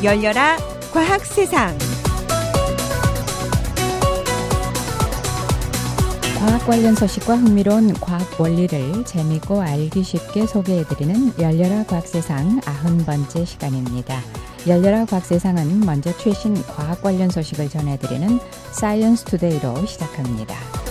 열려라 과학세상. 과학 관련 소식과 흥미로운 과학 원리를 재미있고 알기 쉽게 소개해드리는 열려라 과학세상 90번째 시간입니다. 열려라 과학세상은 먼저 최신 과학 관련 소식을 전해드리는 사이언스 투데이로 시작합니다.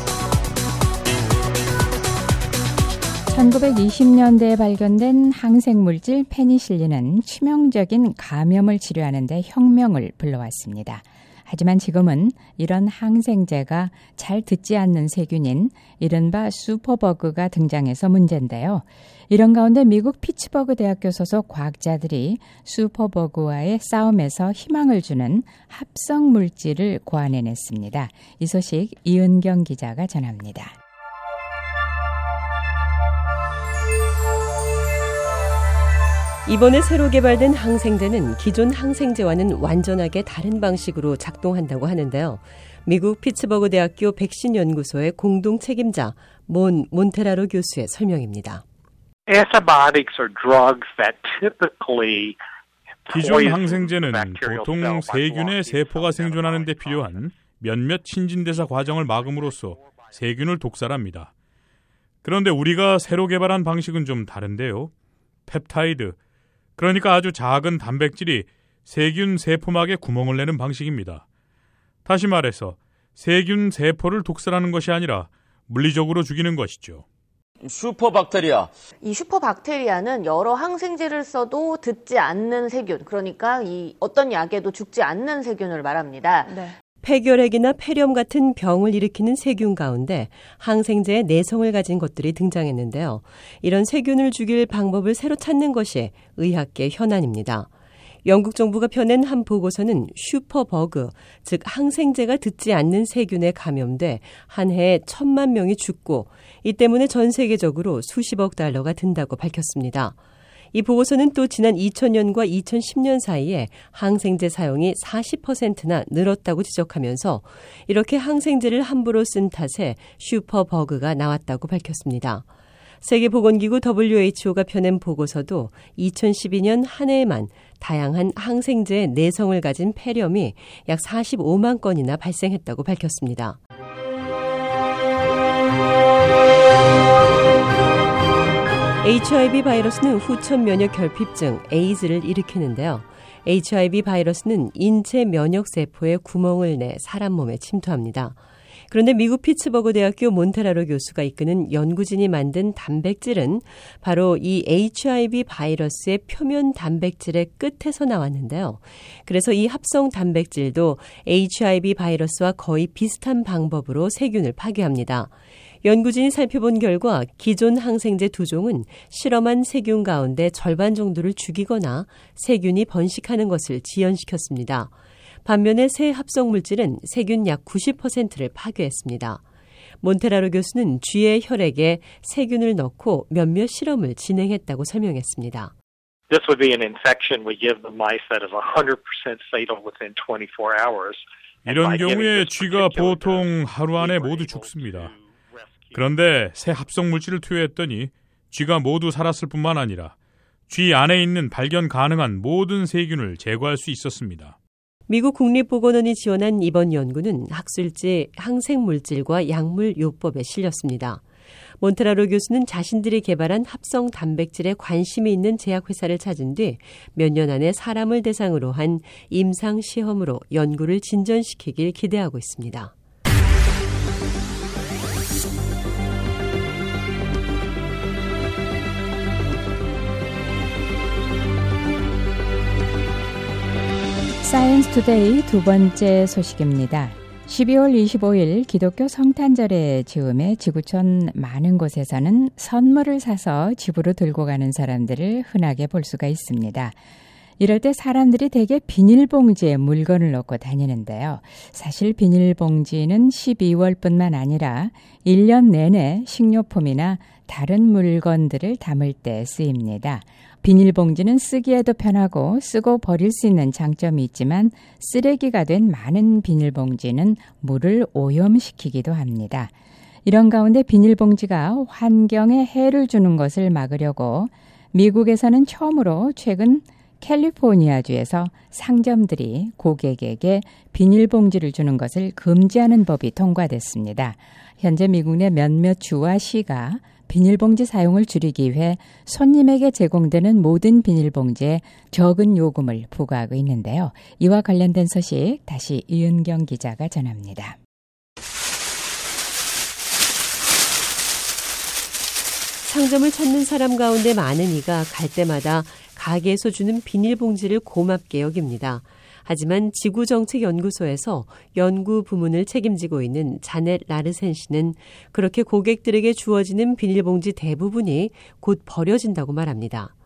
1920년대에 발견된 항생물질 페니실린은 치명적인 감염을 치료하는 데 혁명을 불러왔습니다. 하지만 지금은 이런 항생제가 잘 듣지 않는 세균인 이른바 슈퍼버그가 등장해서 문제인데요. 이런 가운데 미국 피츠버그 대학교 소속 과학자들이 슈퍼버그와의 싸움에서 희망을 주는 합성 물질을 고안해냈습니다. 이 소식 이은경 기자가 전합니다. 이번에 새로 개발된 항생제는 기존 항생제와는 완전하게 다른 방식으로 작동한다고 하는데요. 미국 피츠버그 대학교 백신 연구소의 공동 책임자 몬테라로 교수의 설명입니다. 기존 항생제는 보통 세균의 세포가 생존하는 데 필요한 몇몇 신진대사 과정을 막음으로써 세균을 독살합니다. 그런데 우리가 새로 개발한 방식은 좀 다른데요. 펩타이드, 그러니까 아주 작은 단백질이 세균 세포막에 구멍을 내는 방식입니다. 다시 말해서 세균 세포를 독살하는 것이 아니라 물리적으로 죽이는 것이죠. 슈퍼박테리아. 이 슈퍼박테리아는 여러 항생제를 써도 듣지 않는 세균, 그러니까 이 어떤 약에도 죽지 않는 세균을 말합니다. 네. 폐결핵이나 폐렴 같은 병을 일으키는 세균 가운데 항생제의 내성을 가진 것들이 등장했는데요. 이런 세균을 죽일 방법을 새로 찾는 것이 의학계 현안입니다. 영국 정부가 펴낸 한 보고서는 슈퍼버그, 즉 항생제가 듣지 않는 세균에 감염돼 한 해에 1,000만 명이 죽고 이 때문에 전 세계적으로 수십억 달러가 든다고 밝혔습니다. 이 보고서는 또 지난 2000년과 2010년 사이에 항생제 사용이 40%나 늘었다고 지적하면서 이렇게 항생제를 함부로 쓴 탓에 슈퍼버그가 나왔다고 밝혔습니다. 세계보건기구 WHO가 펴낸 보고서도 2012년 한 해에만 다양한 항생제의 내성을 가진 폐렴이 약 45만 건이나 발생했다고 밝혔습니다. HIV 바이러스는 후천 면역 결핍증, 에이즈를 일으키는데요. HIV 바이러스는 인체 면역 세포에 구멍을 내 사람 몸에 침투합니다. 그런데 미국 피츠버그 대학교 몬테라로 교수가 이끄는 연구진이 만든 단백질은 바로 이 HIV 바이러스의 표면 단백질의 끝에서 나왔는데요. 그래서 이 합성 단백질도 HIV 바이러스와 거의 비슷한 방법으로 세균을 파괴합니다. 연구진이 살펴본 결과 기존 항생제 2종은 실험한 세균 가운데 절반 정도를 죽이거나 세균이 번식하는 것을 지연시켰습니다. 반면에 새 합성 물질은 세균 약 90%를 파괴했습니다. 몬테라로 교수는 쥐의 혈액에 세균을 넣고 몇몇 실험을 진행했다고 설명했습니다. This would be an infection we give the mice that is 100% fatal within 24 hours. 이런 경우에 쥐가 보통 하루 안에 모두 죽습니다. 그런데 새 합성 물질을 투여했더니 쥐가 모두 살았을 뿐만 아니라 쥐 안에 있는 발견 가능한 모든 세균을 제거할 수 있었습니다. 미국 국립보건원이 지원한 이번 연구는 학술지 항생물질과 약물요법에 실렸습니다. 몬테라로 교수는 자신들이 개발한 합성 단백질에 관심이 있는 제약회사를 찾은 뒤 몇 년 안에 사람을 대상으로 한 임상 시험으로 연구를 진전시키길 기대하고 있습니다. 사이언스 투데이 두 번째 소식입니다. 12월 25일 기독교 성탄절의 즈음에 지구촌 많은 곳에서는 선물을 사서 집으로 들고 가는 사람들을 흔하게 볼 수가 있습니다. 이럴 때 사람들이 대개 비닐봉지에 물건을 넣고 다니는데요. 사실 비닐봉지는 12월뿐만 아니라 1년 내내 식료품이나 다른 물건들을 담을 때 쓰입니다. 비닐봉지는 쓰기에도 편하고 쓰고 버릴 수 있는 장점이 있지만 쓰레기가 된 많은 비닐봉지는 물을 오염시키기도 합니다. 이런 가운데 비닐봉지가 환경에 해를 주는 것을 막으려고 미국에서는 처음으로 최근 캘리포니아주에서 상점들이 고객에게 비닐봉지를 주는 것을 금지하는 법이 통과됐습니다. 현재 미국 내 몇몇 주와 시가 비닐봉지 사용을 줄이기 위해 손님에게 제공되는 모든 비닐봉지에 적은 요금을 부과하고 있는데요. 이와 관련된 소식 다시 이은경 기자가 전합니다. 상점을 찾는 사람 가운데 많은 이가 갈 때마다 가게에서 주는 비닐봉지를 고맙게 여깁니다. 하지만 지구정책연구소에서 연구 부문을 책임지고 있는 자넷 라르센 씨는 그렇게 고객들에게 주어지는 비닐봉지 대부분이 곧 버려진다고 말합니다.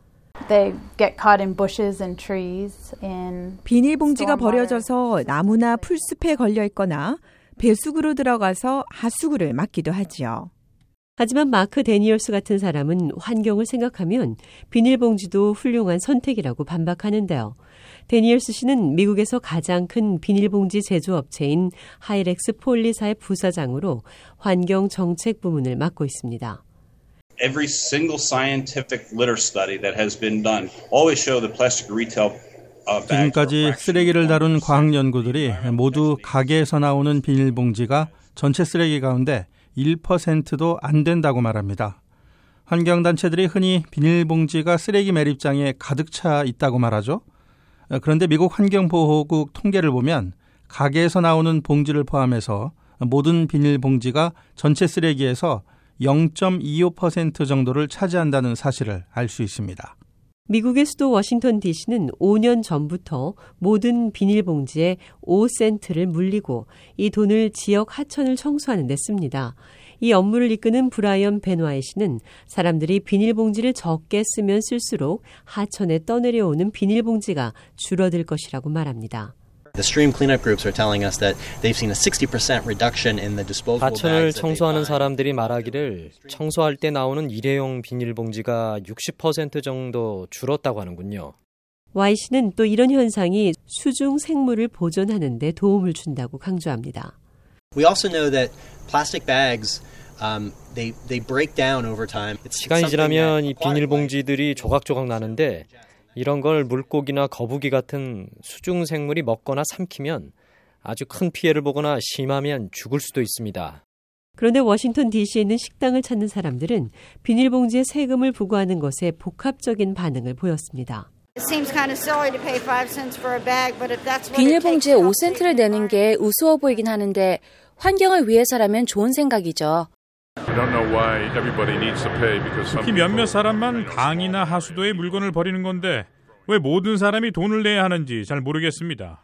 비닐봉지가 버려져서 나무나 풀숲에 걸려 있거나 배수구로 들어가서 하수구를 막기도 하지요. 하지만 마크 데니얼스 같은 사람은 환경을 생각하면 비닐봉지도 훌륭한 선택이라고 반박하는데요. 데니얼스 씨는 미국에서 가장 큰 비닐봉지 제조업체인 하이렉스 폴리사의 부사장으로 환경 정책 부문을 맡고 있습니다. Every single scientific litter study that has been done always show the plastic retail 지금까지 쓰레기를 다룬 과학 연구들이 모두 가게에서 나오는 비닐봉지가 전체 쓰레기 가운데 1%도 안 된다고 말합니다. 환경단체들이 흔히 비닐봉지가 쓰레기 매립장에 가득 차 있다고 말하죠. 그런데 미국 환경보호국 통계를 보면 가게에서 나오는 봉지를 포함해서 모든 비닐봉지가 전체 쓰레기에서 0.25% 정도를 차지한다는 사실을 알 수 있습니다. 미국의 수도 워싱턴 DC는 5년 전부터 모든 비닐봉지에 5센트를 물리고 이 돈을 지역 하천을 청소하는 데 씁니다. 이 업무를 이끄는 브라이언 베노아이 씨는 사람들이 비닐봉지를 적게 쓰면 쓸수록 하천에 떠내려오는 비닐봉지가 줄어들 것이라고 말합니다. The stream cleanup groups are telling us that they've seen a 60% reduction in the disposable bags. 하천을 청소하는 사람들이 말하기를 청소할 때 나오는 일회용 비닐봉지가 60% 정도 줄었다고 하는군요. Y 씨는 또 이런 현상이 수중 생물을 보존하는 데 도움을 준다고 강조합니다. We also know that plastic bags they break down over time. 시간이 지나면 이 비닐봉지들이 조각조각 나는데 이런 걸 물고기나 거북이 같은 수중 생물이 먹거나 삼키면 아주 큰 피해를 보거나 심하면 죽을 수도 있습니다. 그런데 워싱턴 DC에 있는 식당을 찾는 사람들은 비닐봉지에 세금을 부과하는 것에 복합적인 반응을 보였습니다. 비닐봉지에 5센트를 내는 게 우스워 보이긴 하는데 환경을 위해서라면 좋은 생각이죠. 특히 몇몇 사람만 강이나 하수도에 물건을 버리는 건데 왜 모든 사람이 돈을 내야 하는지 잘 모르겠습니다.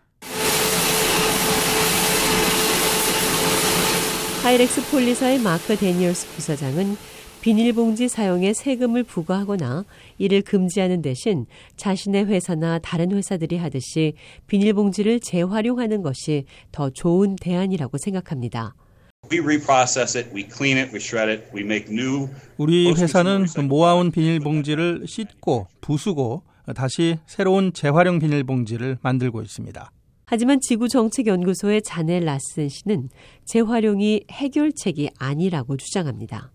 하이렉스 폴리사의 마크 데니얼스 부사장은 비닐봉지 사용에 세금을 부과하거나 이를 금지하는 대신 자신의 회사나 다른 회사들이 하듯이 비닐봉지를 재활용하는 것이 더 좋은 대안이라고 생각합니다. 우리 회사는 모아온 비닐봉지를 씻고 부수고 다시 새로운 재활용 비닐봉지를 만들고 있습니다. 하지만 지구정책연구소의 자넷 라슨 씨는 재활용이 해결책이 아니라고 주장합니다.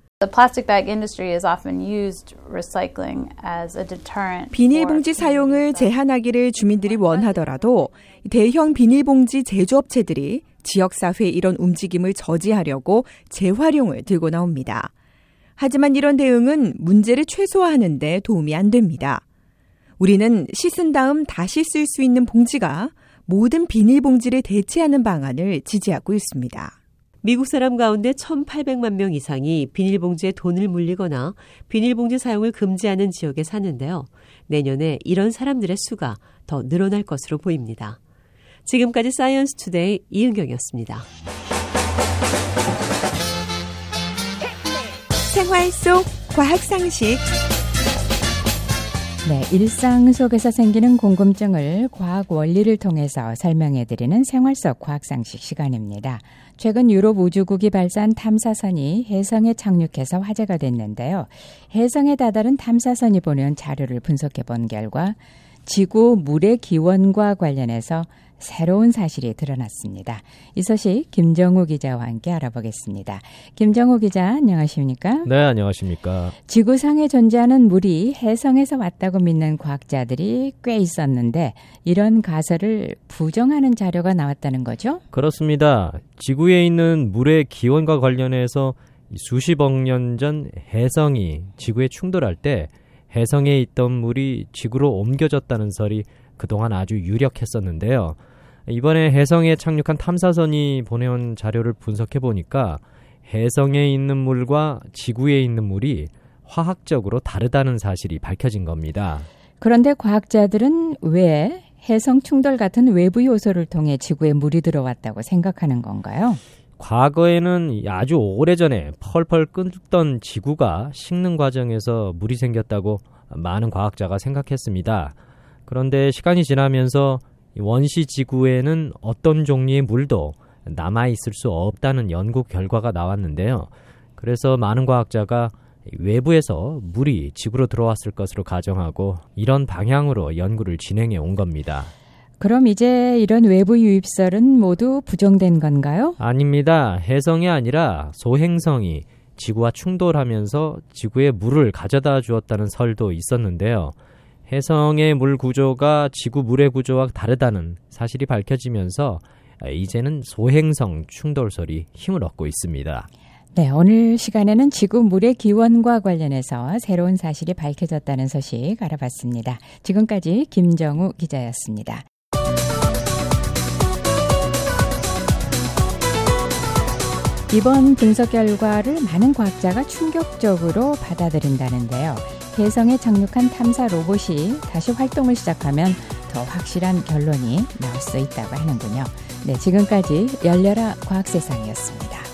비닐봉지 사용을 제한하기를 주민들이 원하더라도 대형 비닐봉지 제조업체들이 지역사회의 이런 움직임을 저지하려고 재활용을 들고 나옵니다. 하지만 이런 대응은 문제를 최소화하는 데 도움이 안 됩니다. 우리는 씻은 다음 다시 쓸 수 있는 봉지가 모든 비닐봉지를 대체하는 방안을 지지하고 있습니다. 미국 사람 가운데 1,800만 명 이상이 비닐봉지에 돈을 물리거나 비닐봉지 사용을 금지하는 지역에 사는데요. 내년에 이런 사람들의 수가 더 늘어날 것으로 보입니다. 지금까지 사이언스 투데이 이은경이었습니다. 생활 속 과학 상식. 네, 일상 속에서 생기는 궁금증을 과학 원리를 통해서 설명해드리는 생활 속 과학상식 시간입니다. 최근 유럽 우주국이 발사한 탐사선이 혜성에 착륙해서 화제가 됐는데요. 혜성에 다다른 탐사선이 보낸 자료를 분석해 본 결과 지구 물의 기원과 관련해서 새로운 사실이 드러났습니다. 이 소식 김정우 기자와 함께 알아보겠습니다. 김정우 기자, 안녕하십니까? 네, 안녕하십니까? 지구상에 존재하는 물이 해성에서 왔다고 믿는 과학자들이 꽤 있었는데 이런 가설을 부정하는 자료가 나왔다는 거죠? 그렇습니다. 지구에 있는 물의 기원과 관련해서 수십억 년 전 해성이 지구에 충돌할 때 해성에 있던 물이 지구로 옮겨졌다는 설이 그동안 아주 유력했었는데요. 이번에 해성에 착륙한 탐사선이 보내온 자료를 분석해 보니까 해성에 있는 물과 지구에 있는 물이 화학적으로 다르다는 사실이 밝혀진 겁니다. 그런데 과학자들은 왜 해성 충돌 같은 외부 요소를 통해 지구에 물이 들어왔다고 생각하는 건가요? 과거에는 아주 오래전에 펄펄 끓던 지구가 식는 과정에서 물이 생겼다고 많은 과학자가 생각했습니다. 그런데 시간이 지나면서 원시 지구에는 어떤 종류의 물도 남아있을 수 없다는 연구 결과가 나왔는데요. 그래서 많은 과학자가 외부에서 물이 지구로 들어왔을 것으로 가정하고 이런 방향으로 연구를 진행해 온 겁니다. 그럼 이제 이런 외부 유입설은 모두 부정된 건가요? 아닙니다. 해성이 아니라 소행성이 지구와 충돌하면서 지구에 물을 가져다 주었다는 설도 있었는데요. 해성의 물 구조가 지구 물의 구조와 다르다는 사실이 밝혀지면서 이제는 소행성 충돌설이 힘을 얻고 있습니다. 네, 오늘 시간에는 지구 물의 기원과 관련해서 새로운 사실이 밝혀졌다는 소식 알아봤습니다. 지금까지 김정우 기자였습니다. 이번 분석 결과를 많은 과학자가 충격적으로 받아들인다는데요. 해성에 착륙한 탐사 로봇이 다시 활동을 시작하면 더 확실한 결론이 나올 수 있다고 하는군요. 네, 지금까지 열려라 과학세상이었습니다.